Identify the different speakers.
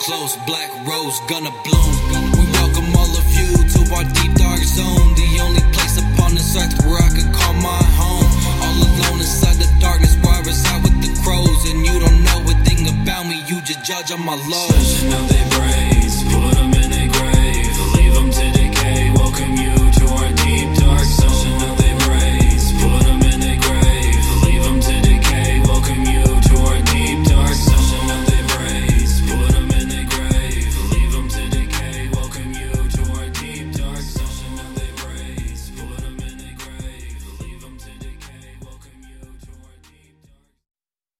Speaker 1: close, black rose gonna bloom. We welcome all of you to our deep dark zone, the only place upon this earth where I could call my home. All alone inside the darkness where I reside with the crows, and you don't know a thing about me, you just judge on my lows.